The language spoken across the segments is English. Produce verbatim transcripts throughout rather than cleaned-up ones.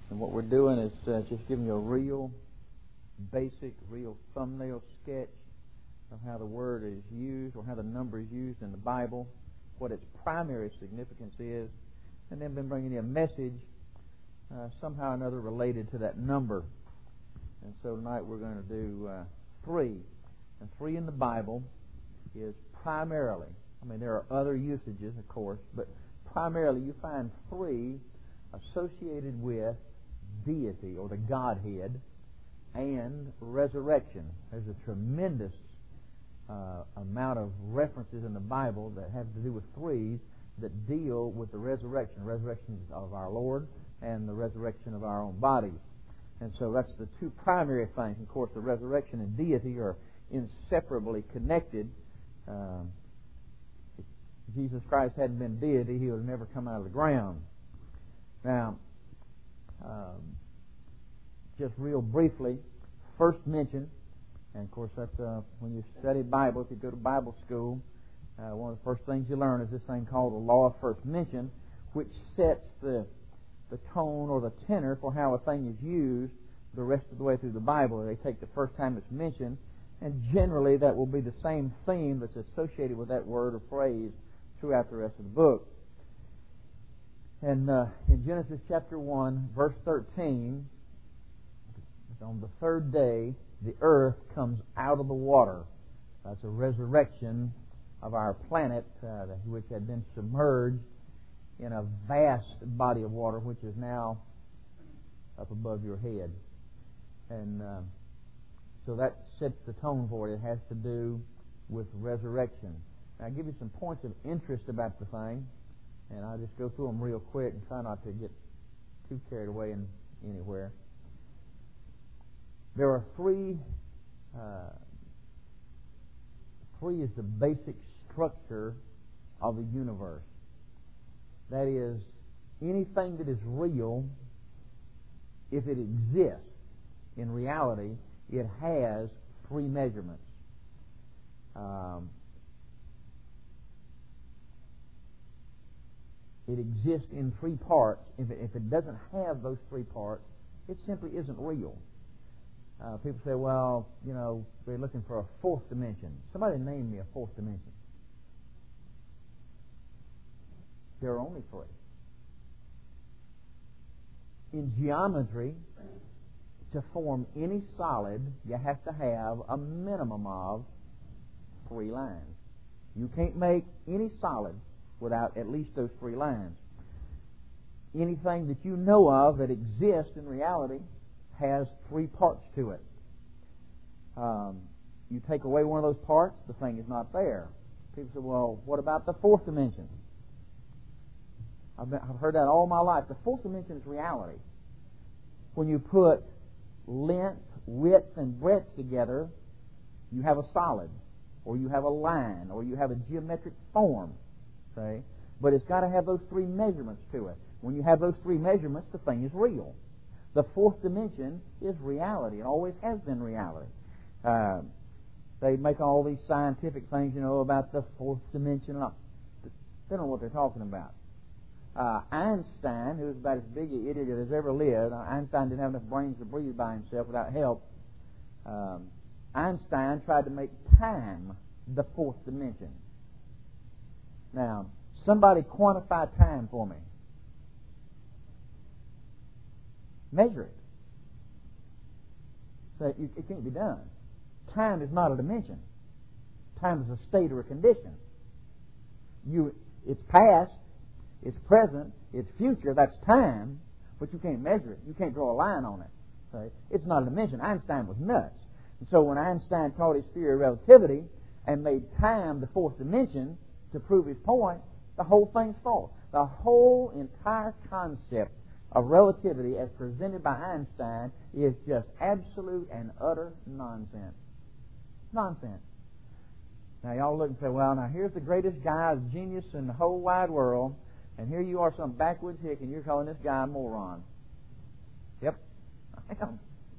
And what we're doing is uh, just giving you a real basic, real thumbnail sketch of how the word is used or how the number is used in the Bible, what its primary significance is, and then been bringing you a message uh, somehow or another related to that number. And so tonight we're going to do uh, three. And three in the Bible is primarily, I mean there are other usages of course, but primarily you find three associated with deity or the Godhead and resurrection. There's a tremendous uh, amount of references in the Bible that have to do with threes that deal with the resurrection, resurrection of our Lord and the resurrection of our own bodies. And so that's the two primary things. Of course, the resurrection and deity are inseparably connected. Um, if Jesus Christ hadn't been deity, He would have never come out of the ground. Now, um, just real briefly, first mention, and of course that's uh, when you study Bible, if you go to Bible school, uh, one of the first things you learn is this thing called the law of first mention, which sets the the tone or the tenor for how a thing is used the rest of the way through the Bible. They take the first time it's mentioned, and generally that will be the same theme that's associated with that word or phrase throughout the rest of the book. And uh, in Genesis chapter one, verse thirteen, on the third day, the earth comes out of the water. That's a resurrection of our planet, uh, which had been submerged in a vast body of water, which is now up above your head. And uh, so that sets the tone for it. It has to do with resurrection. Now, I'll give you some points of interest about the thing, and I'll just go through them real quick and try not to get too carried away in anywhere. There are three, uh, three is the basic structure of the universe. That is, anything that is real, if it exists in reality, it has three measurements. Um, it exists in three parts. If it, if it doesn't have those three parts, it simply isn't real. Uh, people say, well, you know, they're looking for a fourth dimension. Somebody name me a fourth dimension. There are only three. In geometry, to form any solid, you have to have a minimum of three lines. You can't make any solid without at least those three lines. Anything that you know of that exists in reality has three parts to it. Um, you take away one of those parts, the thing is not there. People say, well, what about the fourth dimension? I've, been, I've heard that all my life. The fourth dimension is reality. When you put length, width, and breadth together, you have a solid, or you have a line, or you have a geometric form. Okay? But it's got to have those three measurements to it. When you have those three measurements, the thing is real. The fourth dimension is reality. It always has been reality. Uh, they make all these scientific things, you know, about the fourth dimension. They don't know what they're talking about. Uh, Einstein, who was about as big an idiot as ever lived, Einstein didn't have enough brains to breathe by himself without help. Um, Einstein tried to make time the fourth dimension. Now, somebody quantify time for me. Measure it. So it, it can't be done. Time is not a dimension. Time is a state or a condition. You, it's past, it's present, it's future. That's time, but you can't measure it. You can't draw a line on it. Right? It's not a dimension. Einstein was nuts. And so when Einstein taught his theory of relativity and made time the fourth dimension to prove his point, the whole thing's false. The whole entire concept of relativity as presented by Einstein is just absolute and utter nonsense. Nonsense. Now y'all look and say, well, now here's the greatest guy, genius in the whole wide world, and here you are, some backwoods hick, and you're calling this guy a moron. Yep, I am.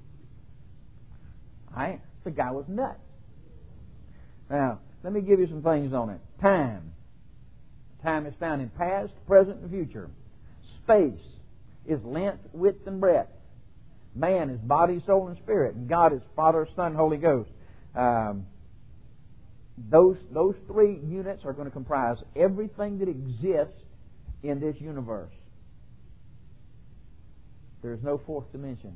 I am. The guy was nuts. Now, let me give you some things on it. Time. Time is found in past, present, and future. Space is length, width, and breadth. Man is body, soul, and spirit. And God is Father, Son, Holy Ghost. Um, those, those three units are going to comprise everything that exists in this universe. There is no fourth dimension.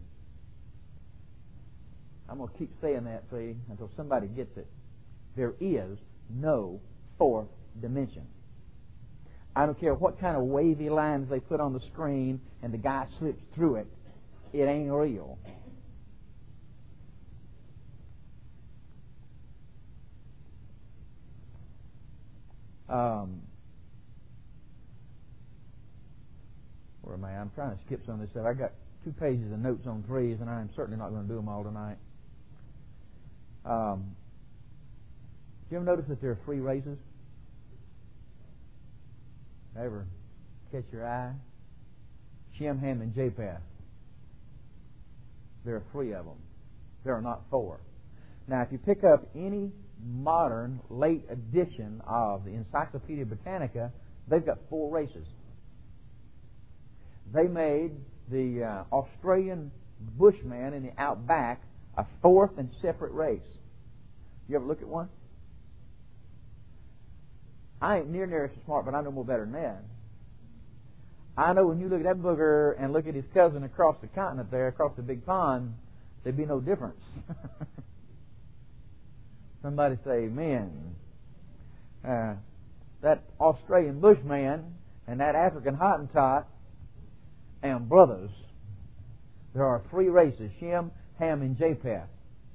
I'm going to keep saying that, see, until somebody gets it. There is no fourth dimension. I don't care what kind of wavy lines they put on the screen and the guy slips through it. It ain't real. Um, where am I? I'm trying to skip some of this stuff. I got two pages of notes on threes, and I'm certainly not going to do them all tonight. Um, did you ever notice that there are three races? Ever catch your eye? Shem, Ham, and Japheth. There are three of them. There are not four. Now, if you pick up any modern late edition of the Encyclopedia Britannica, they've got four races. They made the uh, Australian Bushman in the outback a fourth and separate race. You ever look at one? I ain't near near as smart, but I know more better than that. I know when you look at that booger and look at his cousin across the continent there, across the big pond, there'd be no difference. Somebody say amen. Uh, that Australian Bushman and that African Hottentot and brothers. There are three races, Shem, Ham, and Japheth.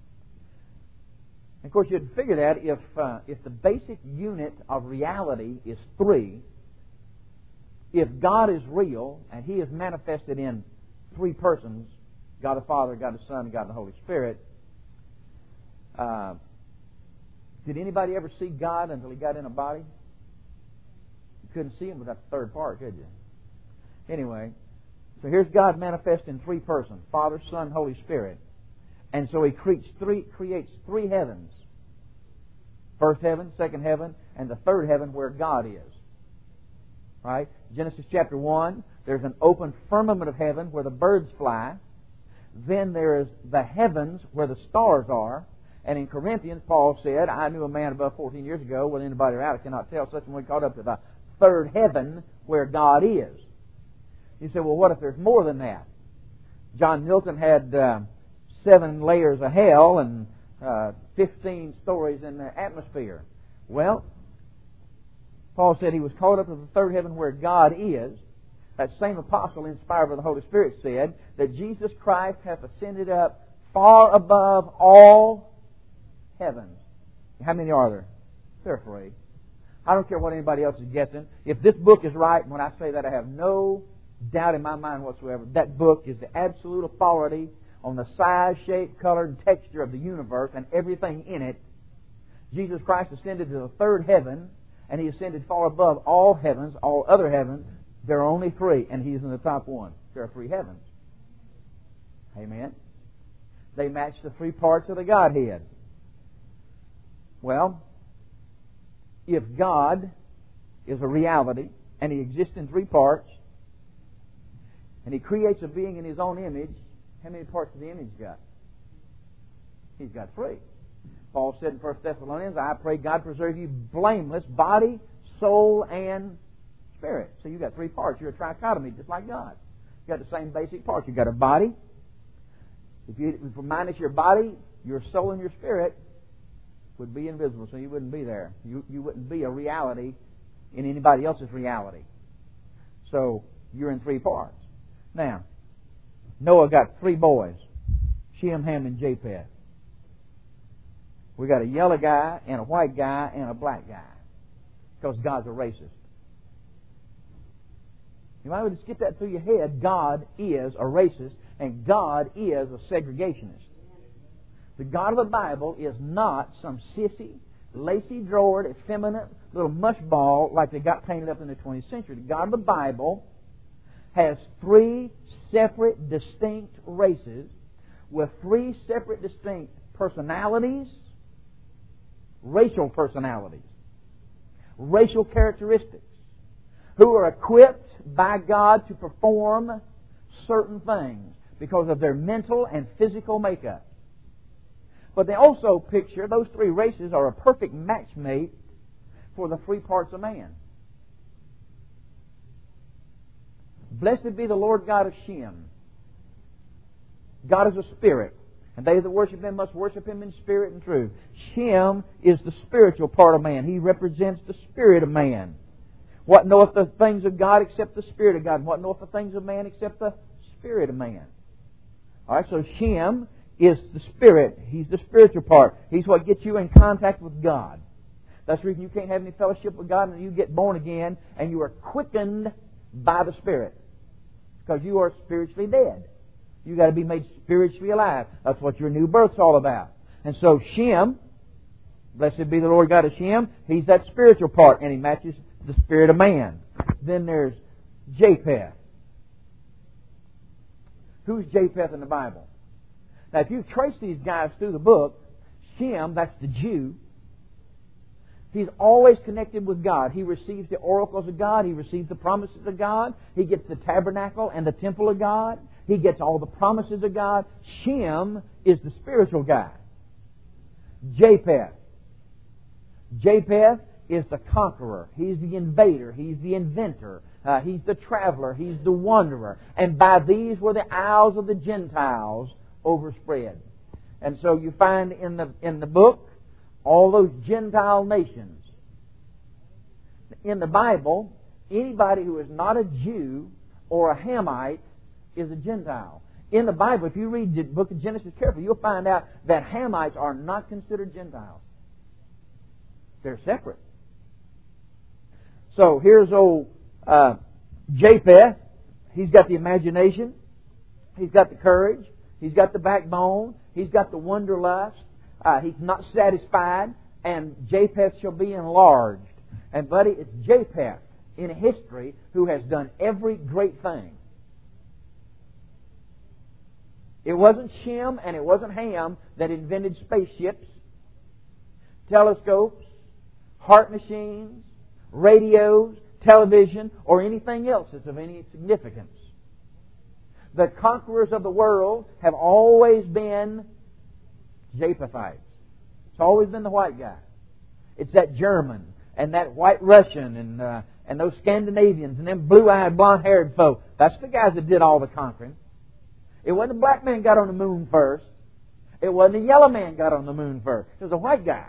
Of course, you'd figure that if uh, if the basic unit of reality is three, if God is real and He is manifested in three persons, God the Father, God the Son, and God the Holy Spirit, uh, did anybody ever see God until He got in a body? You couldn't see Him without the third part, could you? Anyway, so here's God manifest in three persons, Father, Son, Holy Spirit. And so He creates three, creates three heavens. First heaven, second heaven, and the third heaven where God is. Right? Genesis chapter one, there's an open firmament of heaven where the birds fly. Then there is the heavens where the stars are. And in Corinthians, Paul said, I knew a man above fourteen years ago, whether anybody or out, I cannot tell, such one caught up to the third heaven where God is. You say, well, what if there's more than that? John Milton had uh, seven layers of hell and uh, fifteen stories in the atmosphere. Well, Paul said he was caught up to the third heaven where God is. That same apostle, inspired by the Holy Spirit, said that Jesus Christ hath ascended up far above all heavens. How many are there? There are three. I don't care what anybody else is guessing. If this book is right, when I say that, I have no doubt in my mind whatsoever. That book is the absolute authority on the size, shape, color, and texture of the universe and everything in it. Jesus Christ ascended to the third heaven, and He ascended far above all heavens, all other heavens. There are only three, and He's in the top one. There are three heavens. Amen. They match the three parts of the Godhead. Well, if God is a reality, and He exists in three parts, and He creates a being in His own image, how many parts of the image got? He's got three. Paul said in First Thessalonians, I pray God preserve you blameless, body, soul, and spirit. So you've got three parts. You're a trichotomy, just like God. You've got the same basic parts. You've got a body. If you if minus your body, your soul and your spirit would be invisible, so you wouldn't be there. You, you wouldn't be a reality in anybody else's reality. So you're in three parts. Now, Noah got three boys, Shem, Ham, and Japheth. We got a yellow guy and a white guy and a black guy, because God's a racist. You might want to skip that through your head. God is a racist, and God is a segregationist. The God of the Bible is not some sissy, lacy-drawered, effeminate little mushball like they got painted up in the twentieth century. The God of the Bible has three separate, distinct races with three separate, distinct personalities, racial personalities, racial characteristics, who are equipped by God to perform certain things because of their mental and physical makeup. But they also picture, those three races are a perfect matchmate for the three parts of man. Blessed be the Lord God of Shem. God is a spirit, and they that worship Him must worship Him in spirit and truth. Shem is the spiritual part of man. He represents the spirit of man. What knoweth the things of God except the Spirit of God? And what knoweth the things of man except the Spirit of man? All right, so Shem is the spirit. He's the spiritual part. He's what gets you in contact with God. That's the reason you can't have any fellowship with God until you get born again and you are quickened by the Spirit. Because you are spiritually dead. You've got to be made spiritually alive. That's what your new birth's all about. And so Shem, blessed be the Lord God of Shem, He's that spiritual part, and He matches the spirit of man. Then there's Japheth. Who's Japheth in the Bible? Now, if you trace these guys through the book, Shem, that's the Jew, he's always connected with God. He receives the oracles of God. He receives the promises of God. He gets the tabernacle and the temple of God. He gets all the promises of God. Shem is the spiritual guy. Japheth. Japheth is the conqueror. He's the invader. He's the inventor. Uh, he's the traveler. He's the wanderer. And by these were the isles of the Gentiles overspread. And so you find in the in the book all those Gentile nations. In the Bible, anybody who is not a Jew or a Hamite is a Gentile. In the Bible, if you read the book of Genesis carefully, you'll find out that Hamites are not considered Gentiles. They're separate. So here's old uh, Japheth. He's got the imagination. He's got the courage. He's got the backbone. He's got the wanderlust. Uh, he's not satisfied. And Japheth shall be enlarged. And buddy, it's Japheth in history who has done every great thing. It wasn't Shem and it wasn't Ham that invented spaceships, telescopes, heart machines, radios, television, or anything else that's of any significance. The conquerors of the world have always been Japhethites. It's always been the white guy. It's that German and that white Russian and uh, and those Scandinavians and them blue-eyed, blonde-haired folk. That's the guys that did all the conquering. It wasn't the black man got on the moon first. It wasn't the yellow man got on the moon first. It was a white guy.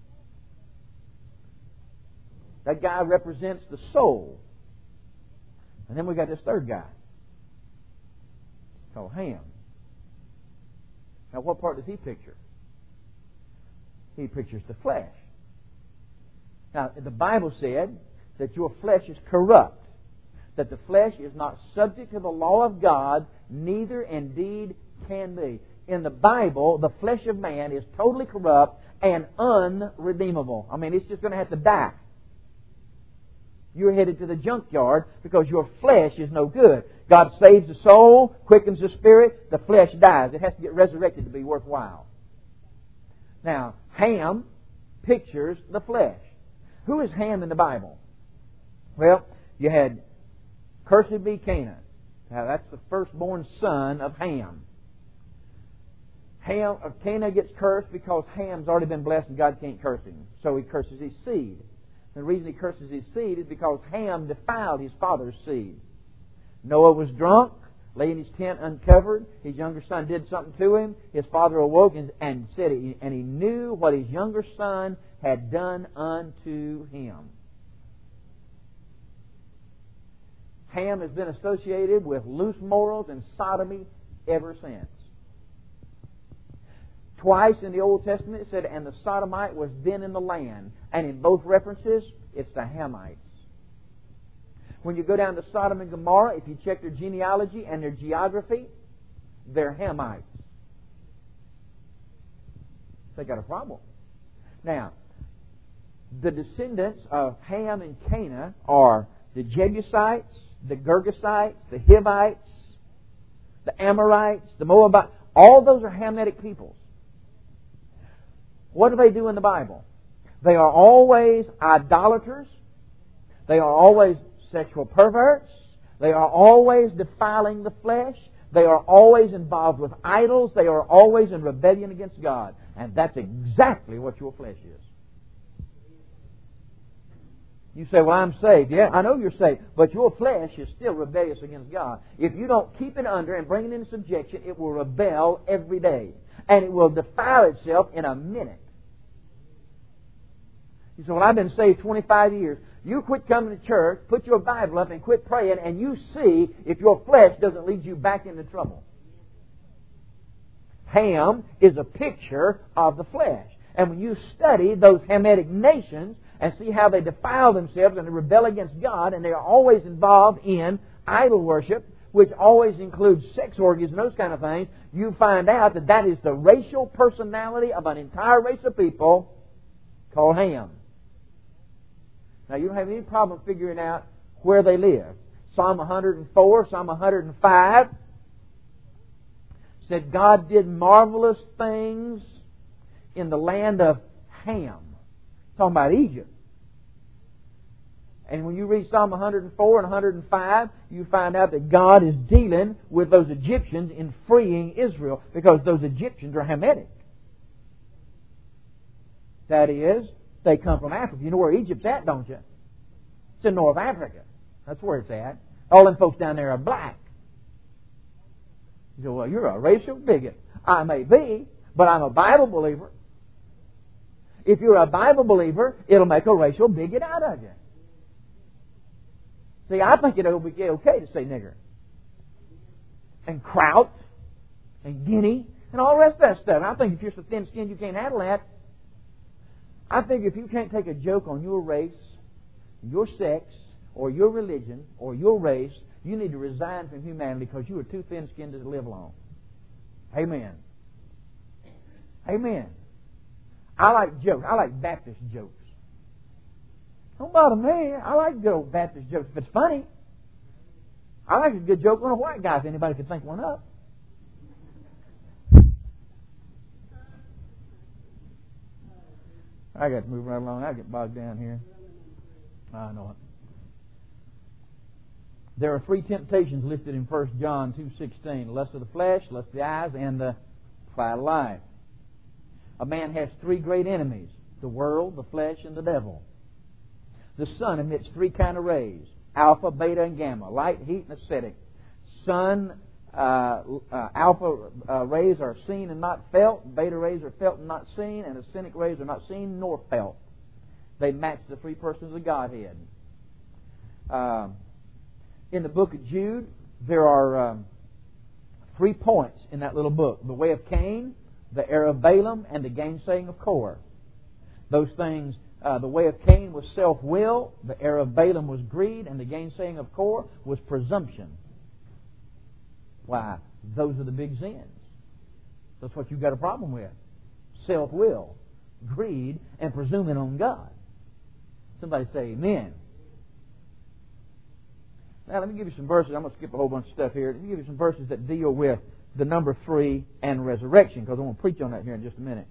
That guy represents the soul. And then we got this third guy called Ham. Now, what part does he picture? He pictures the flesh. Now, the Bible said that your flesh is corrupt, that the flesh is not subject to the law of God, neither indeed can be. In the Bible, the flesh of man is totally corrupt and unredeemable. I mean, it's just going to have to die. You're headed to the junkyard because your flesh is no good. God saves the soul, quickens the spirit, the flesh dies. It has to get resurrected to be worthwhile. Now, Ham pictures the flesh. Who is Ham in the Bible? Well, you had Cursed be Canaan. Now, that's the firstborn son of Ham. Ham or Canaan gets cursed because Ham's already been blessed and God can't curse him. So he curses his seed. The reason he curses his seed is because Ham defiled his father's seed. Noah was drunk, lay in his tent uncovered. His younger son did something to him. His father awoke and, and said, it, and he knew what his younger son had done unto him. Ham has been associated with loose morals and sodomy ever since. Twice in the Old Testament it said, and the sodomite was then in the land. And in both references, it's the Hamites. When you go down to Sodom and Gomorrah, if you check their genealogy and their geography, they're Hamites. They got a problem. Now, the descendants of Ham and Canaan are the Jebusites, the Girgasites, the Hivites, the Amorites, the Moabites. All those are Hamitic peoples. What do they do in the Bible? They are always idolaters. They are always sexual perverts. They are always defiling the flesh. They are always involved with idols. They are always in rebellion against God. And that's exactly what your flesh is. You say, well, I'm saved. Yeah, I know you're saved. But your flesh is still rebellious against God. If you don't keep it under and bring it into subjection, it will rebel every day. And it will defile itself in a minute. You say, well, I've been saved twenty-five years. You quit coming to church, put your Bible up and quit praying, and you see if your flesh doesn't lead you back into trouble. Ham is a picture of the flesh. And when you study those Hamitic nations and see how they defile themselves and they rebel against God, and they are always involved in idol worship, which always includes sex orgies and those kind of things, you find out that that is the racial personality of an entire race of people called Ham. Now, you don't have any problem figuring out where they live. Psalm one hundred four, Psalm one hundred five said God did marvelous things in the land of Ham. Talking about Egypt. And when you read Psalm one hundred four and one hundred five, you find out that God is dealing with those Egyptians in freeing Israel, because those Egyptians are Hamitic. That is, they come from Africa. You know where Egypt's at, don't you? It's in North Africa. That's where it's at. All them folks down there are black. You say, well, you're a racial bigot. I may be, but I'm a Bible believer. If you're a Bible believer, it'll make a racial bigot out of you. See, I think it'll be okay to say nigger. And kraut. And guinea. And all the rest of that stuff. I think if you're so thin-skinned you can't handle that, I think if you can't take a joke on your race, your sex, or your religion, or your race, you need to resign from humanity because you are too thin-skinned to live long. Amen. Amen. I like jokes. I like Baptist jokes. Don't bother me. I like good old Baptist jokes if it's funny. I like a good joke on a white guy if anybody can think one up. I got to move right along. I get bogged down here. I know it. There are three temptations listed in First John two sixteen. Lust of the flesh, lust of the eyes, and the pride of life. A man has three great enemies: the world, the flesh, and the devil. The sun emits three kind of rays: alpha, beta, and gamma. Light, heat, and acidic. Sun uh, uh, alpha uh, rays are seen and not felt. Beta rays are felt and not seen. And acidic rays are not seen nor felt. They match the three persons of the Godhead. Uh, in the book of Jude, there are um, three points in that little book: the way of Cain, the error of Balaam, and the gainsaying of Korah. Those things, uh, the way of Cain was self-will, the error of Balaam was greed, and the gainsaying of Korah was presumption. Why? Those are the big sins. That's what you've got a problem with. Self-will, greed, and presuming on God. Somebody say amen. Now let me give you some verses. I'm going to skip a whole bunch of stuff here. Let me give you some verses that deal with the number three and resurrection, because I'm going to preach on that here in just a minute.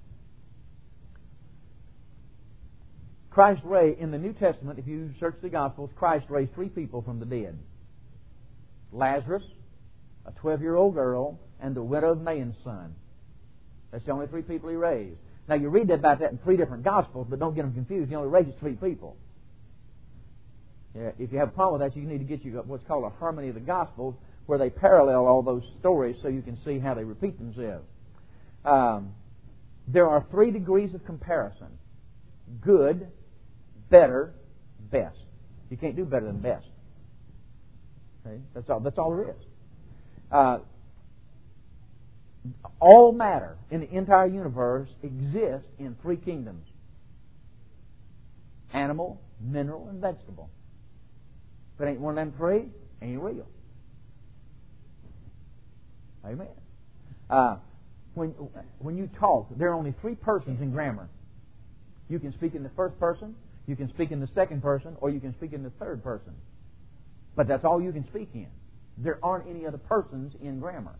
Christ raised, in the New Testament, if you search the Gospels, Christ raised three people from the dead. Lazarus, a twelve-year-old girl, and the widow of Nain's son. That's the only three people He raised. Now you read about that in three different Gospels, but don't get them confused. He only raises three people. Yeah, if you have a problem with that, you need to get you what's called a harmony of the Gospels, where they parallel all those stories so you can see how they repeat themselves. Um, there are three degrees of comparison: good, better, best. You can't do better than best. Okay? That's all. That's all there is. Uh, all matter in the entire universe exists in three kingdoms: animal, mineral, and vegetable. If it ain't one of them three, it ain't real. Amen. Uh, when when you talk, there are only three persons in grammar. You can speak in the first person, you can speak in the second person, or you can speak in the third person. But that's all you can speak in. There aren't any other persons in grammar.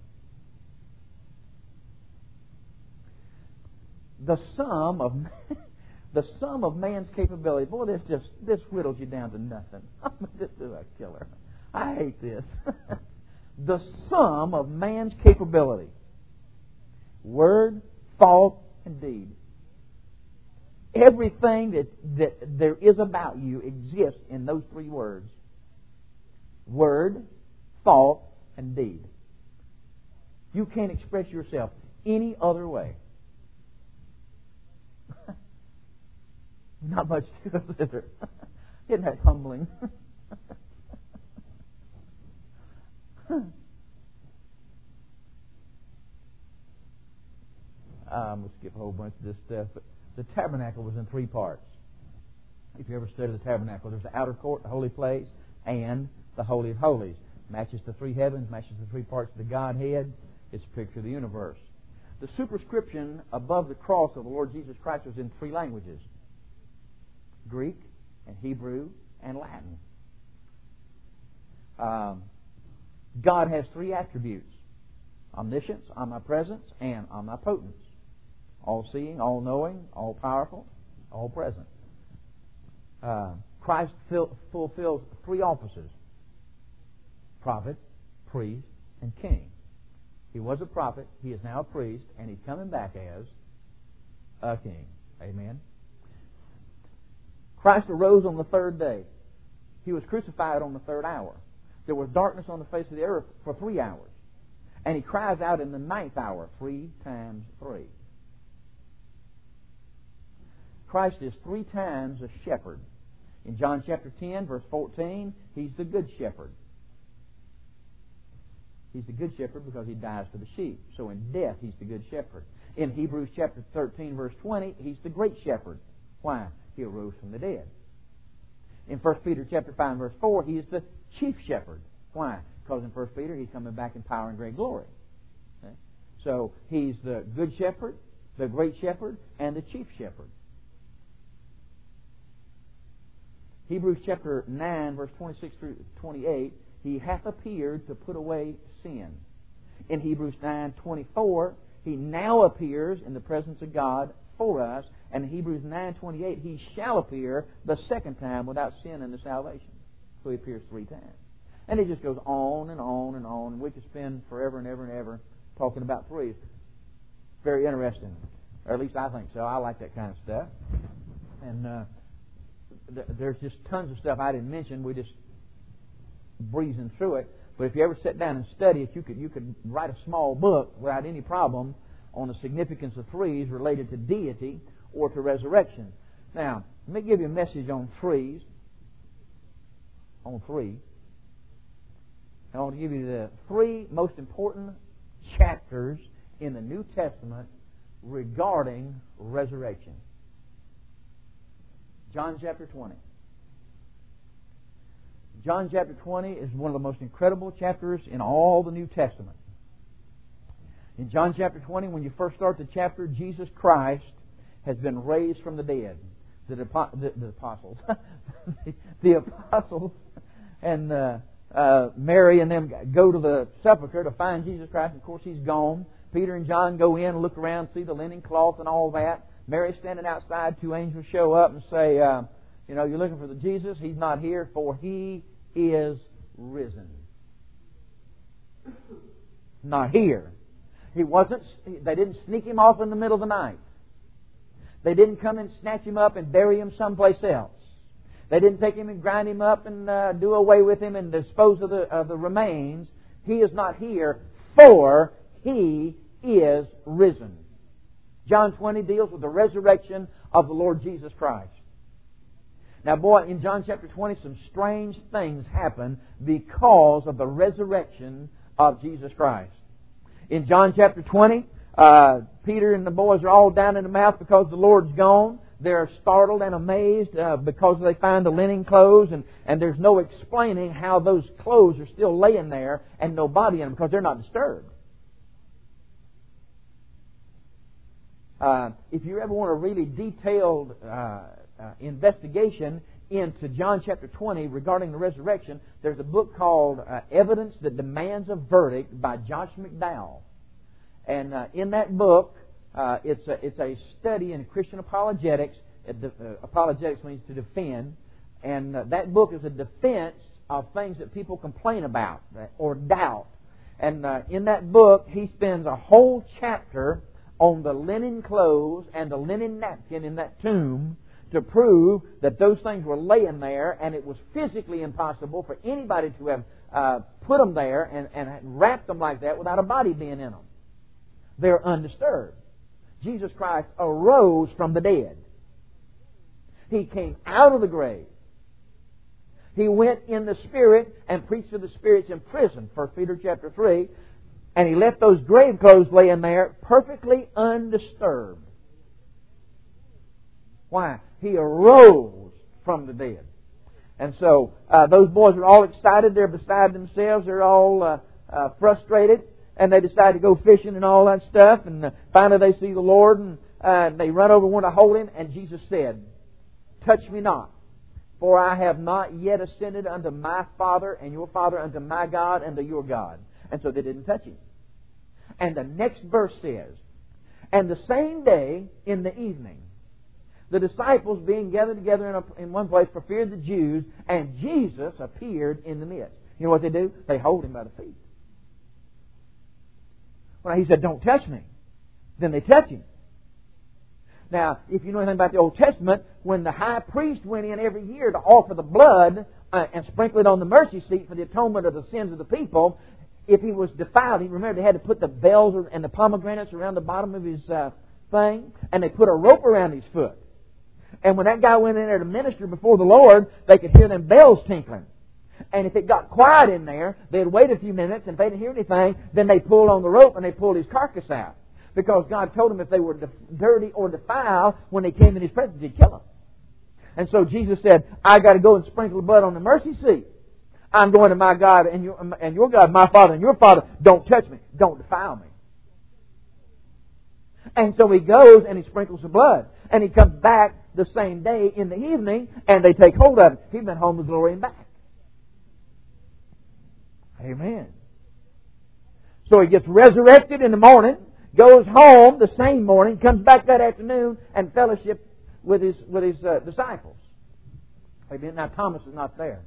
The sum of the sum of man's capability, boy, this just this whittles you down to nothing. This is a killer. I hate this. The sum of man's capability. Word, thought, and deed. Everything that, that there is about you exists in those three words. Word, thought, and deed. You can't express yourself any other way. Not much to us, is there? Isn't that humbling? I'm going to skip a whole bunch of this stuff. But the tabernacle was in three parts. If you ever study the tabernacle, there's the outer court, the holy place, and the Holy of Holies. Matches the three heavens, matches the three parts of the Godhead. It's a picture of the universe. The superscription above the cross of the Lord Jesus Christ was in three languages: Greek and Hebrew and Latin. Um, God has three attributes: omniscience, omnipresence, and omnipotence. All-seeing, all-knowing, all-powerful, all-present. Uh, Christ fil- fulfills three offices: prophet, priest, and king. He was a prophet, he is now a priest, and he's coming back as a king. Amen. Christ arose on the third day. He was crucified on the third hour. There was darkness on the face of the earth for three hours. And he cries out in the ninth hour, three times three. Christ is three times a shepherd. In John chapter ten, verse fourteen, he's the good shepherd. He's the good shepherd because he dies for the sheep. So in death, he's the good shepherd. In Hebrews chapter thirteen, verse twenty, he's the great shepherd. Why? He arose from the dead. In First Peter chapter five, verse four, he is the chief shepherd. Why? Because in First Peter, he's coming back in power and great glory. Okay? So he's the good shepherd, the great shepherd, and the chief shepherd. Hebrews chapter nine, verse twenty-six through twenty-eight, he hath appeared to put away sin. In Hebrews nine twenty-four, he now appears in the presence of God for us. And in Hebrews nine twenty-eight, he shall appear the second time without sin in the salvation. So he appears three times. And it just goes on and on and on. And we could spend forever and ever and ever talking about three. It's very interesting. Or at least I think so. I like that kind of stuff. And uh, th- there's just tons of stuff I didn't mention. We just breezing through it. But if you ever sit down and study it, you could you could write a small book without any problem on the significance of threes related to deity or to resurrection. Now, let me give you a message on threes. On three. I want to give you the three most important chapters in the New Testament regarding resurrection. John chapter twenty. John chapter twenty is one of the most incredible chapters in all the New Testament. In John chapter twenty, when you first start the chapter, Jesus Christ has been raised from the dead. The, depo- the, the apostles, the, the apostles, and uh, uh, Mary and them go to the sepulchre to find Jesus Christ. And of course, he's gone. Peter and John go in, look around, see the linen cloth and all that. Mary's standing outside. Two angels show up and say, uh, "You know, you're looking for the Jesus. He's not here, for he is risen." Not here. He wasn't. They didn't sneak him off in the middle of the night. They didn't come and snatch him up and bury him someplace else. They didn't take him and grind him up and uh, do away with him and dispose of the of the remains. He is not here, for he is risen. John twenty deals with the resurrection of the Lord Jesus Christ. Now, boy, in John chapter twenty, some strange things happen because of the resurrection of Jesus Christ. In John chapter twenty, uh, Peter and the boys are all down in the mouth because the Lord's gone. They're startled and amazed uh, because they find the linen clothes, and, and there's no explaining how those clothes are still laying there and no body in them because they're not disturbed. Uh, if you ever want a really detailed uh, uh, investigation into John chapter twenty regarding the resurrection, there's a book called uh, Evidence That Demands a Verdict by Josh McDowell. And uh, in that book, uh, it's, a, it's a study in Christian apologetics. Uh, apologetics means to defend. And uh, that book is a defense of things that people complain about or doubt. And uh, in that book, he spends a whole chapter on the linen clothes and the linen napkin in that tomb to prove that those things were laying there, and it was physically impossible for anybody to have uh, put them there and, and wrapped them like that without a body being in them. They're undisturbed. Jesus Christ arose from the dead. He came out of the grave. He went in the Spirit and preached to the spirits in prison, First Peter chapter three, and He left those grave clothes laying there perfectly undisturbed. Why? He arose from the dead. And so uh, those boys are all excited. They're beside themselves. They're all uh, uh, frustrated. And they decide to go fishing and all that stuff. And uh, finally they see the Lord. And uh, they run over and want to hold Him. And Jesus said, "Touch me not, for I have not yet ascended unto my Father and your Father, unto my God and to your God." And so they didn't touch Him. And the next verse says, "And the same day in the evening, the disciples being gathered together in, a, in one place for fear of the Jews, and Jesus appeared in the midst." You know what they do? They hold Him by the feet. Well, He said, "Don't touch me." Then they touch Him. Now, if you know anything about the Old Testament, when the high priest went in every year to offer the blood uh, and sprinkle it on the mercy seat for the atonement of the sins of the people, if he was defiled, he remember they had to put the bells and the pomegranates around the bottom of his uh, thing, and they put a rope around his foot. And when that guy went in there to minister before the Lord, they could hear them bells tinkling. And if it got quiet in there, they'd wait a few minutes, and if they didn't hear anything, then they pulled on the rope and they pulled his carcass out. Because God told them if they were dirty or defiled, when they came in His presence, He'd kill them. And so Jesus said, "I got to go and sprinkle the blood on the mercy seat. I'm going to my God and your, and your God, my Father and your Father. Don't touch me. Don't defile me." And so He goes and He sprinkles the blood. And He comes back the same day in the evening, and they take hold of Him. He's been home to glory and back. Amen. So He gets resurrected in the morning, goes home the same morning, comes back that afternoon, and fellowship with His with His uh, disciples. Amen. Now Thomas is not there.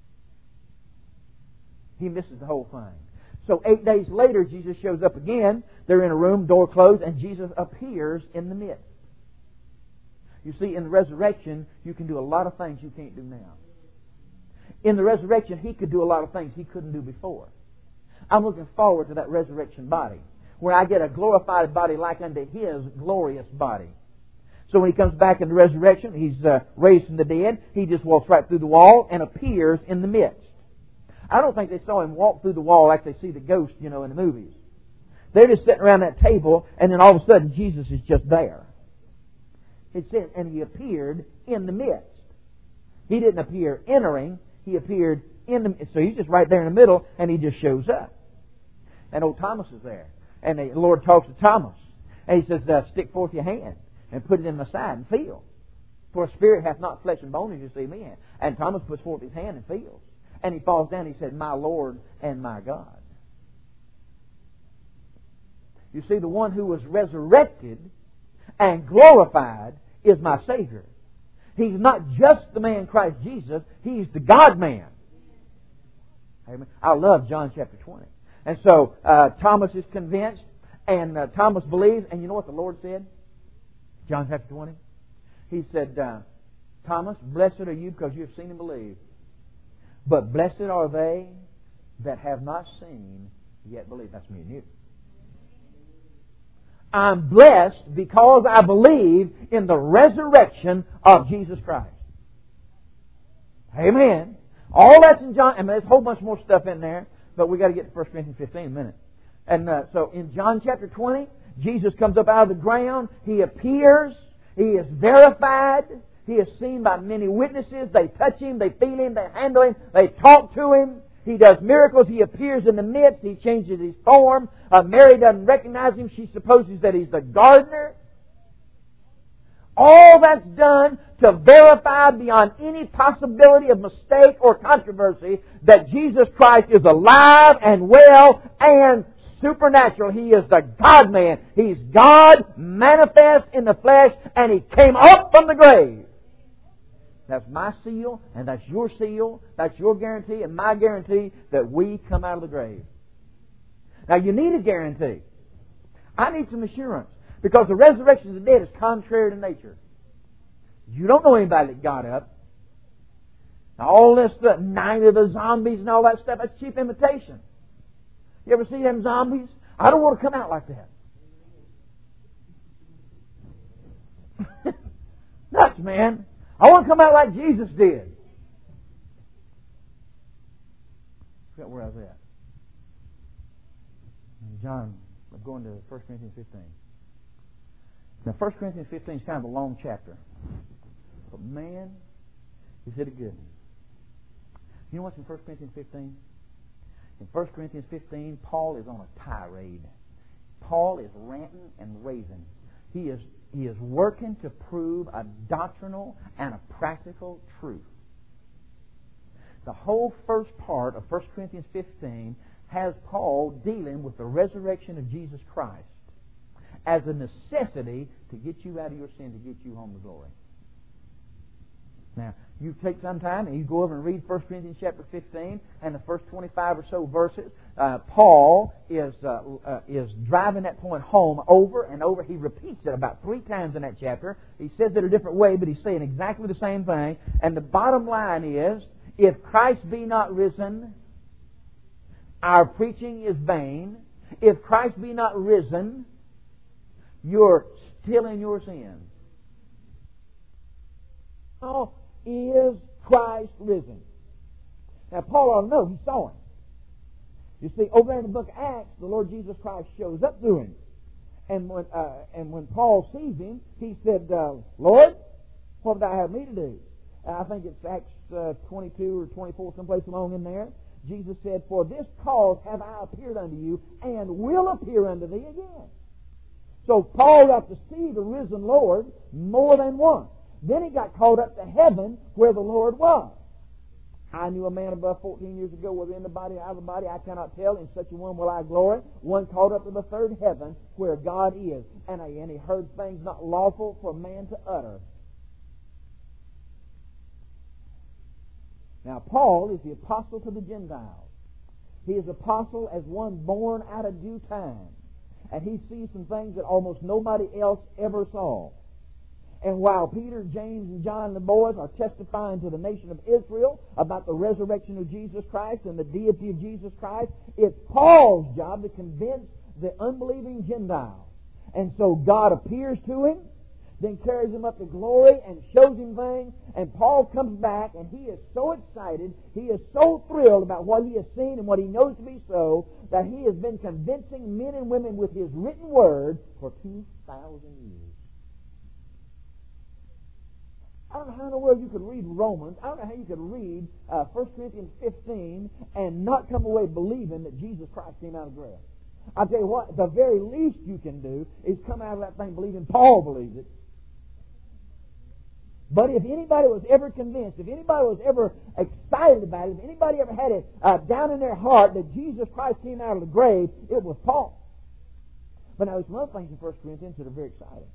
He misses the whole thing. So eight days later, Jesus shows up again. They're in a room, door closed, and Jesus appears in the midst. You see, in the resurrection, you can do a lot of things you can't do now. In the resurrection, He could do a lot of things He couldn't do before. I'm looking forward to that resurrection body, where I get a glorified body like unto His glorious body. So when He comes back in the resurrection, He's uh, raised from the dead. He just walks right through the wall and appears in the midst. I don't think they saw Him walk through the wall like they see the ghost, you know, in the movies. They're just sitting around that table, and then all of a sudden Jesus is just there. It says, and He appeared in the midst. He didn't appear entering. He appeared in the... So He's just right there in the middle, and He just shows up. And old Thomas is there. And the Lord talks to Thomas. And He says, uh, "Stick forth your hand and put it in my side and feel. For a spirit hath not flesh and bone as you see me." And Thomas puts forth his hand and feels. And he falls down and he said, "My Lord and my God." You see, the one who was resurrected and glorified is my Savior. He's not just the man Christ Jesus. He's the God-man. Amen. I love John chapter twenty. And so uh, Thomas is convinced, and uh, Thomas believes. And you know what the Lord said? John chapter twenty. He said, uh, "Thomas, blessed are you because you have seen and believed. But blessed are they that have not seen yet believe." That's me and you. I'm blessed because I believe in the resurrection of Jesus Christ. Amen. All that's in John. I mean, there's a whole bunch more stuff in there, but we got to get to First Corinthians fifteen in a minute. And uh, so in John chapter twenty, Jesus comes up out of the ground. He appears. He is verified. He is seen by many witnesses. They touch Him. They feel Him. They handle Him. They talk to Him. He does miracles. He appears in the midst. He changes His form. Uh, Mary doesn't recognize Him. She supposes that He's the gardener. All that's done to verify beyond any possibility of mistake or controversy that Jesus Christ is alive and well and supernatural. He is the God-man. He's God manifest in the flesh, and He came up from the grave. That's my seal, and that's your seal. That's your guarantee and my guarantee that we come out of the grave. Now, you need a guarantee. I need some assurance, because the resurrection of the dead is contrary to nature. You don't know anybody that got up. Now, all this, the night of the zombies and all that stuff, that's cheap imitation. You ever see them zombies? I don't want to come out like that. Nuts, man. I want to come out like Jesus did. I forgot where I was at. John, I'm going to First Corinthians fifteen. Now, First Corinthians fifteen is kind of a long chapter. But man, is it a good one. You know what's in First Corinthians fifteen? In First Corinthians fifteen, Paul is on a tirade. Paul is ranting and raving. He is, he is working to prove a doctrinal and a practical truth. The whole first part of First Corinthians fifteen has Paul dealing with the resurrection of Jesus Christ as a necessity to get you out of your sin, to get you home to glory. Now, you take some time and you go over and read First Corinthians chapter fifteen, and the first twenty-five or so verses, uh, Paul is uh, uh, is driving that point home over and over. He repeats it about three times in that chapter. He says it a different way, but he's saying exactly the same thing. And the bottom line is, if Christ be not risen, our preaching is vain. If Christ be not risen, you're still in your sins. How is Christ risen? Now, Paul ought to know. He saw Him. You see, over there in the book of Acts, the Lord Jesus Christ shows up to him. And when, uh, and when Paul sees Him, he said, uh, Lord, what would thou have me to do? And I think it's Acts uh, twenty-two or twenty-four, someplace along in there. Jesus said, for this cause have I appeared unto you, and will appear unto thee again. So Paul got to see the risen Lord more than once. Then he got caught up to heaven where the Lord was. I knew a man above fourteen years ago, whether in the body or out of the body, I cannot tell. In such a one will I glory. One caught up to the third heaven where God is. And he heard things not lawful for man to utter. Now, Paul is the apostle to the Gentiles. He is apostle as one born out of due time. And he sees some things that almost nobody else ever saw. And while Peter, James, and John and the boys are testifying to the nation of Israel about the resurrection of Jesus Christ and the deity of Jesus Christ, it's Paul's job to convince the unbelieving Gentiles. And so God appears to him, then carries him up to glory and shows him things. And Paul comes back, and he is so excited, he is so thrilled about what he has seen and what he knows to be so, that he has been convincing men and women with his written word for two thousand years. I don't know how in the world you could read Romans. I don't know how you could read uh, First Corinthians fifteen and not come away believing that Jesus Christ came out of the grave. I'll tell you what, the very least you can do is come out of that thing believing Paul believed it. But if anybody was ever convinced, if anybody was ever excited about it, if anybody ever had it uh, down in their heart that Jesus Christ came out of the grave, it was Paul. But now there's some other things in First Corinthians that are very exciting.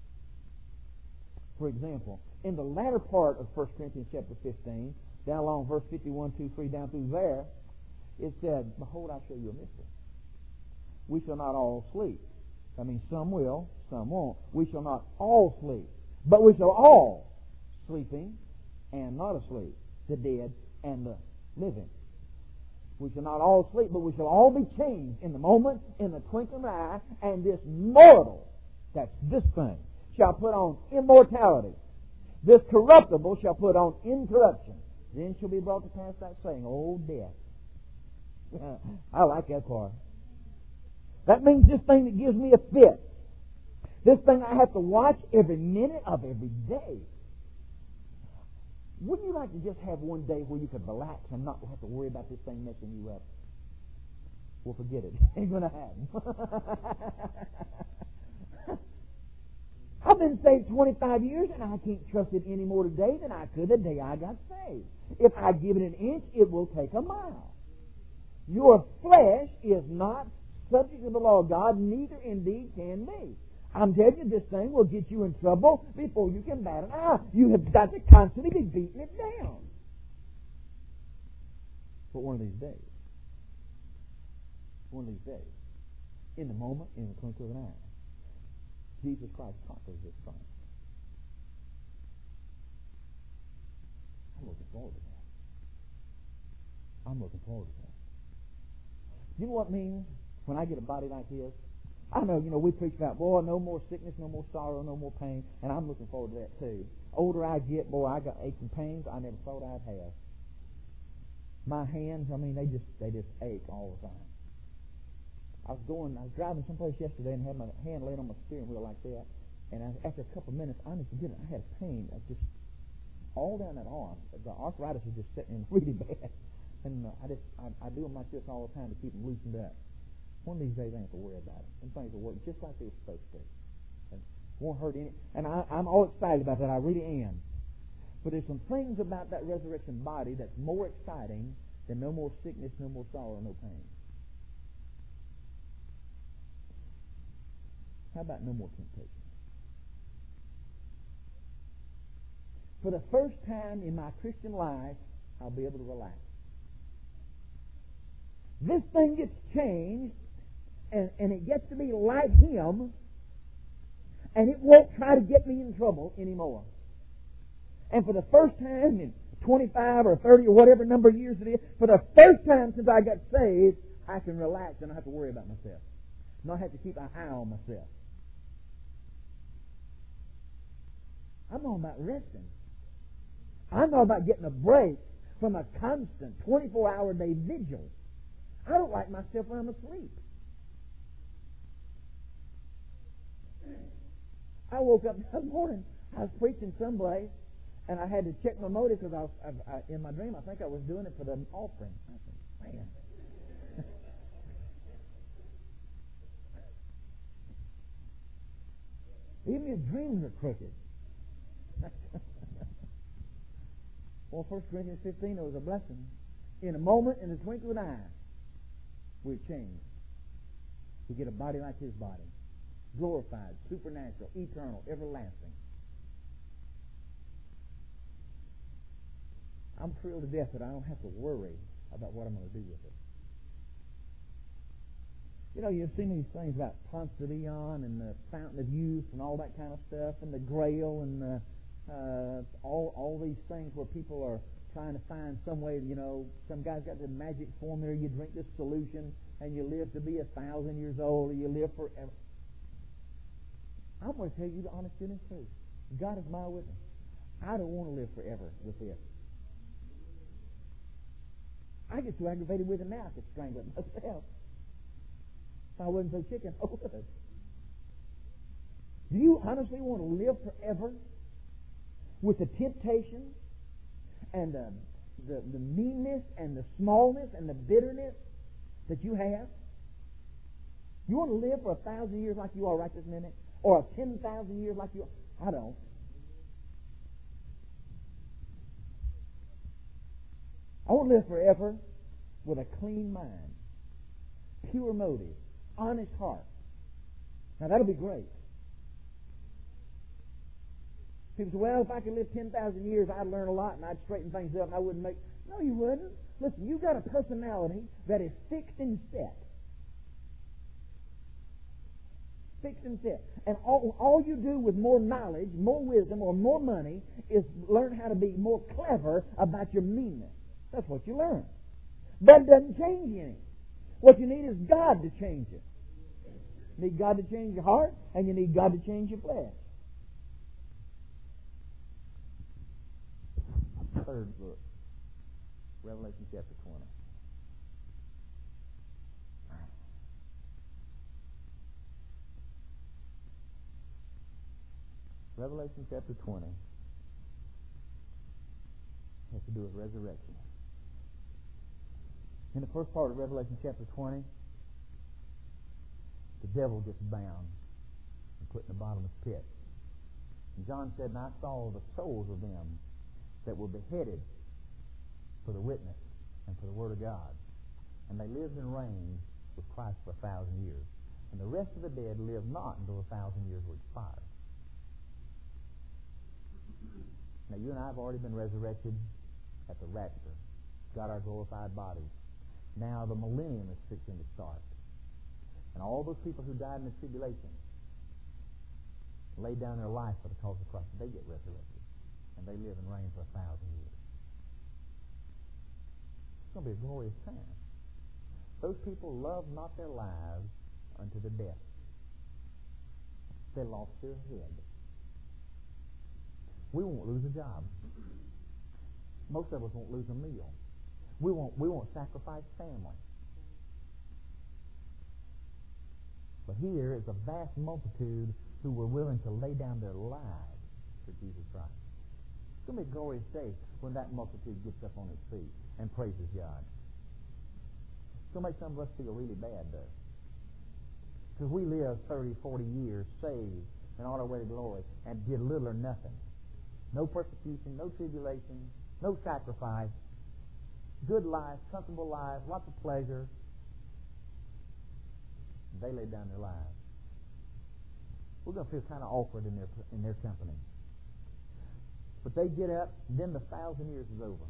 For example, in the latter part of First Corinthians chapter fifteen, down along verse fifty-one, two, three, down through there, it said, behold, I show you a mystery. We shall not all sleep. I mean, some will, some won't. We shall not all sleep, but we shall all, sleeping and not asleep, the dead and the living. We shall not all sleep, but we shall all be changed in the moment, in the twinkling of an eye, and this mortal, that's this thing, shall put on immortality. This corruptible shall put on incorruption. Then shall be brought to pass that saying, oh, death. I like that part. That means this thing that gives me a fit. This thing I have to watch every minute of every day. Wouldn't you like to just have one day where you could relax and not have to worry about this thing messing you up? Well, forget it. It ain't going to happen. I've been saved twenty-five years, and I can't trust it any more today than I could the day I got saved. If I give it an inch, it will take a mile. Your flesh is not subject to the law of God, neither indeed can be. I'm telling you, this thing will get you in trouble before you can bat an eye. You have got to constantly be beating it down. But one of these days, one of these days, in the moment, in the twinkle of an eye, Jesus Christ conquers this thing. I'm looking forward to that. I'm looking forward to that. You know what it means when I get a body like his? I know, you know, we preach about, boy, no more sickness, no more sorrow, no more pain, and I'm looking forward to that too. Older I get, boy, I got aches and pains I never thought I'd have. My hands, I mean, they just they just ache all the time. I was going, I was driving someplace yesterday and had my hand laying on my steering wheel like that, and I, after a couple of minutes, I just did it. I had a pain, I just all down that arm. The arthritis was just setting in really bad, and uh, I just I, I do them like this all the time to keep them loosened up. One of these days, I ain't have to worry about it. Some things will work just like they were supposed to, and won't hurt any. And I, I'm all excited about that. I really am. But there's some things about that resurrection body that's more exciting than no more sickness, no more sorrow, no pain. How about no more temptation? For the first time in my Christian life, I'll be able to relax. This thing gets changed, and, and it gets to be like Him, and it won't try to get me in trouble anymore. And for the first time in twenty-five or thirty or whatever number of years it is, for the first time since I got saved, I can relax and not have to worry about myself. Not have to keep an eye on myself. I'm all about resting. I'm all about getting a break from a constant twenty-four hour day vigil. I don't like myself when I'm asleep. I woke up that morning, I was preaching someplace, and I had to check my motive because I was, I, I, in my dream I think I was doing it for the offering. I said, man. Even your dreams are crooked. Well, First Corinthians fifteen, it was a blessing. In a moment, in the twinkle of an eye, we're changed. We get a body like His body. Glorified, supernatural, eternal, everlasting. I'm thrilled to death that I don't have to worry about what I'm going to do with it. You know, you've seen these things about Ponce de Leon and the Fountain of Youth and all that kind of stuff, and the Grail and the, uh, all all these things where people are trying to find some way, you know, some guy's got the magic formula, you drink this solution and you live to be a thousand years old, or you live forever. I'm going to tell you the honest goodness truth. God is my witness. I don't want to live forever with this. I get so aggravated with it now I could strangle it myself. If I wasn't so chicken, I would. Do you honestly want to live forever with the temptation and the, the, the meanness and the smallness and the bitterness that you have? You want to live for a thousand years like you are right this minute? Or ten thousand years like you are? I don't. I want to live forever with a clean mind, pure motive, honest heart. Now that'll be great. People say, well, if I could live ten thousand years, I'd learn a lot and I'd straighten things up and I wouldn't make... No, you wouldn't. Listen, you've got a personality that is fixed and set. Fixed and set. And all, all you do with more knowledge, more wisdom, or more money is learn how to be more clever about your meanness. That's what you learn. But it doesn't change any. What you need is God to change it. You need God to change your heart, and you need God to change your flesh. Third book, Revelation chapter twenty. Revelation chapter twenty has to do with resurrection. In the first part of Revelation chapter twenty, the devil gets bound and put in the bottomless pit. And John said, and I saw the souls of them that were beheaded for the witness and for the Word of God. And they lived and reigned with Christ for a thousand years. And the rest of the dead live not until a thousand years were expired. Now, you and I have already been resurrected at the rapture, got our glorified bodies. Now the millennium is fixing to start. And all those people who died in the tribulation laid down their life for the cause of Christ. They get resurrected. And they live and reign for a thousand years. It's going to be a glorious time. Those people loved not their lives unto the death. They lost their head. We won't lose a job. Most of us won't lose a meal. We won't, we won't sacrifice family. But here is a vast multitude who were willing to lay down their lives for Jesus Christ. It's going to be a glorious day when that multitude gets up on its feet and praises God. It's going to make some of us feel really bad, though. Because we lived thirty, forty years saved and on our way to glory and did little or nothing. No persecution, no tribulation, no sacrifice. Good life, comfortable life, lots of pleasure. They laid down their lives. We're going to feel kind of awkward in their in their company. But they get up, then the thousand years is over.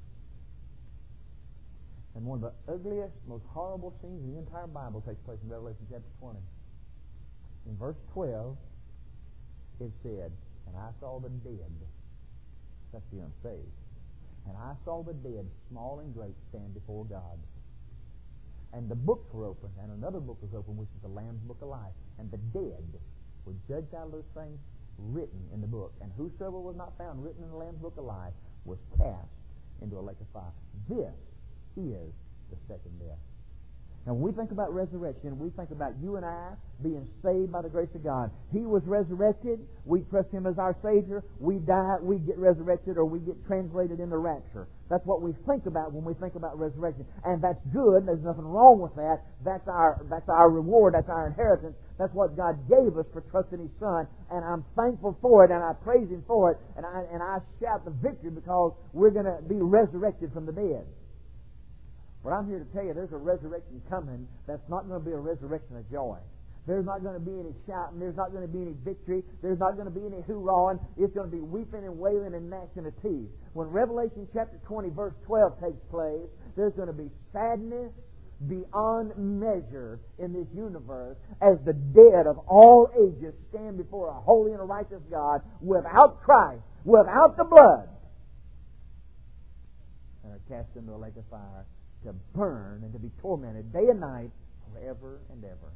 And one of the ugliest, most horrible scenes in the entire Bible takes place in Revelation chapter twenty. In verse twelve, it said, "And I saw the dead," that's the unsaved, "and I saw the dead, small and great, stand before God. And the books were opened, and another book was opened, which is the Lamb's Book of Life. And the dead were judged out of those things written in the book. And whosoever was not found written in the Lamb's Book of Life was cast into a lake of fire." This is the second death. Now, when we think about resurrection, we think about you and I being saved by the grace of God. He was resurrected. We trust Him as our Savior. We die, we get resurrected, or we get translated into rapture. That's what we think about when we think about resurrection. And that's good. There's nothing wrong with that. That's our, that's our reward. That's our inheritance. That's what God gave us for trusting His Son. And I'm thankful for it, and I praise Him for it. And I, and I shout the victory because we're going to be resurrected from the dead. But I'm here to tell you there's a resurrection coming that's not going to be a resurrection of joy. There's not going to be any shouting. There's not going to be any victory. There's not going to be any hoorahing. It's going to be weeping and wailing and gnashing of teeth. When Revelation chapter twenty, verse twelve takes place, there's going to be sadness beyond measure in this universe as the dead of all ages stand before a holy and a righteous God without Christ, without the blood, and are cast into a lake of fire to burn and to be tormented day and night forever and ever.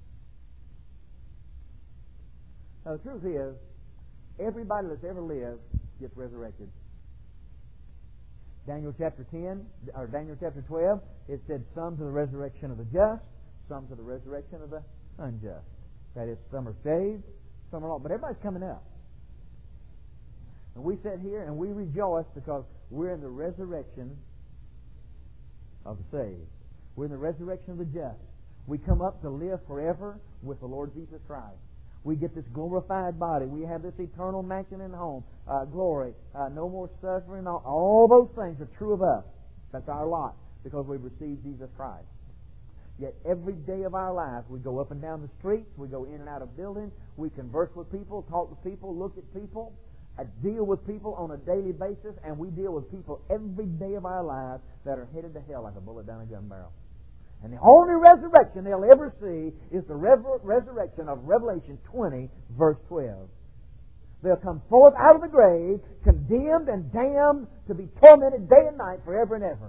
Now, the truth is, everybody that's ever lived gets resurrected. Daniel chapter ten, or Daniel chapter twelve, it said some to the resurrection of the just, some to the resurrection of the unjust. That is, some are saved, some are not. But everybody's coming up. And we sit here and we rejoice because we're in the resurrection of the saved. We're in the resurrection of the just. We come up to live forever with the Lord Jesus Christ. We get this glorified body. We have this eternal mansion and home, uh, glory, uh, no more suffering. All, all those things are true of us. That's our lot because we've received Jesus Christ. Yet every day of our lives, we go up and down the streets, we go in and out of buildings, we converse with people, talk to people, look at people, uh, deal with people on a daily basis, and we deal with people every day of our lives that are headed to hell like a bullet down a gun barrel. And the only resurrection they'll ever see is the rever- resurrection of Revelation twenty, verse twelve. They'll come forth out of the grave, condemned and damned to be tormented day and night forever and ever.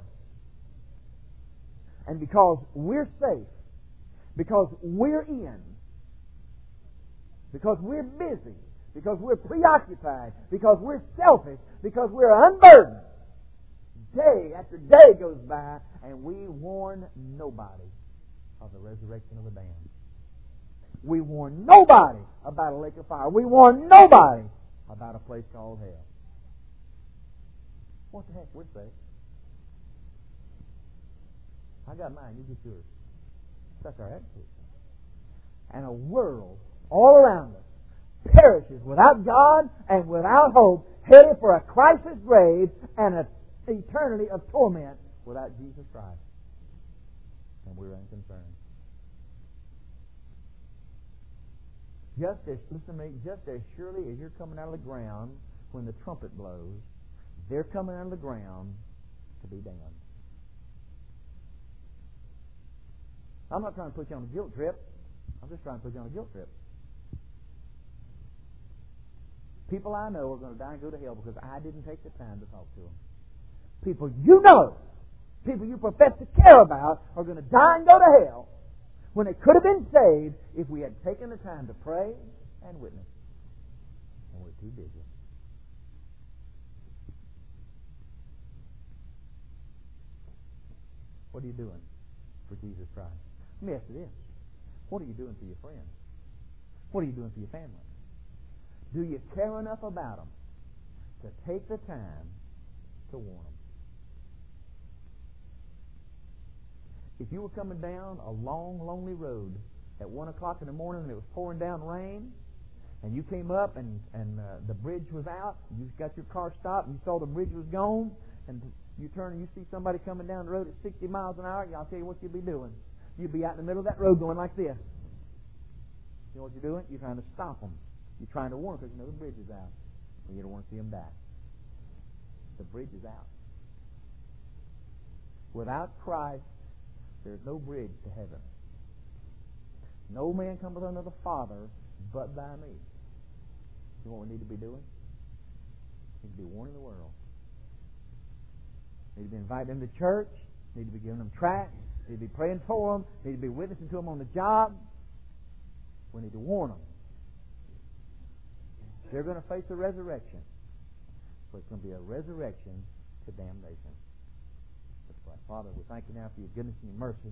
And because we're safe, because we're in, because we're busy, because we're preoccupied, because we're selfish, because we're unburdened, day after day goes by, and we warn nobody of the resurrection of the damned. We warn nobody about a lake of fire. We warn nobody about a place called hell. What the heck? We're safe. I got mine. You get yours. That's our attitude. And a world all around us perishes without God and without hope, headed for a crisis grave and an eternity of torment without Jesus Christ. And we're unconcerned. Just as, listen to me, just as surely as you're coming out of the ground when the trumpet blows, they're coming out of the ground to be damned. I'm not trying to put you on a guilt trip. I'm just trying to put you on a guilt trip. People I know are going to die and go to hell because I didn't take the time to talk to them. People you know, people you profess to care about, are going to die and go to hell when they could have been saved if we had taken the time to pray and witness. And we're too busy. What are you doing for Jesus Christ? Let me ask you this. What are you doing for your friends? What are you doing for your family? Do you care enough about them to take the time to warn them? If you were coming down a long, lonely road at one o'clock in the morning and it was pouring down rain, and you came up and, and uh, the bridge was out, and you got your car stopped and you saw the bridge was gone, and you turn and you see somebody coming down the road at sixty miles an hour, I'll tell you what you'd be doing. You'd be out in the middle of that road going like this. You know what you're doing? You're trying to stop them. You're trying to warn them because you know the bridge is out. And you don't want to see them die. The bridge is out. Without Christ, there's no bridge to heaven. No man cometh unto the Father but by me. You know what we need to be doing? We need to be warning the world. We need to be inviting them to church. We need to be giving them tracts. We need to be praying for them. We need to be witnessing to them on the job. We need to warn them. They're going to face a resurrection. But it's going to be a resurrection to damnation. Let's pray. Father, we thank you now for your goodness and your mercy.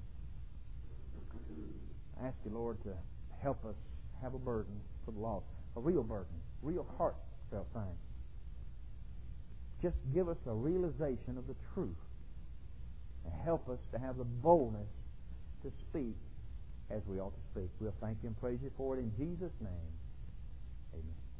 I ask you, Lord, to help us have a burden for the lost. A real burden. Real heartfelt thing. Just give us a realization of the truth. And help us to have the boldness to speak as we ought to speak. We'll thank you and praise you for it in Jesus' name. Amen.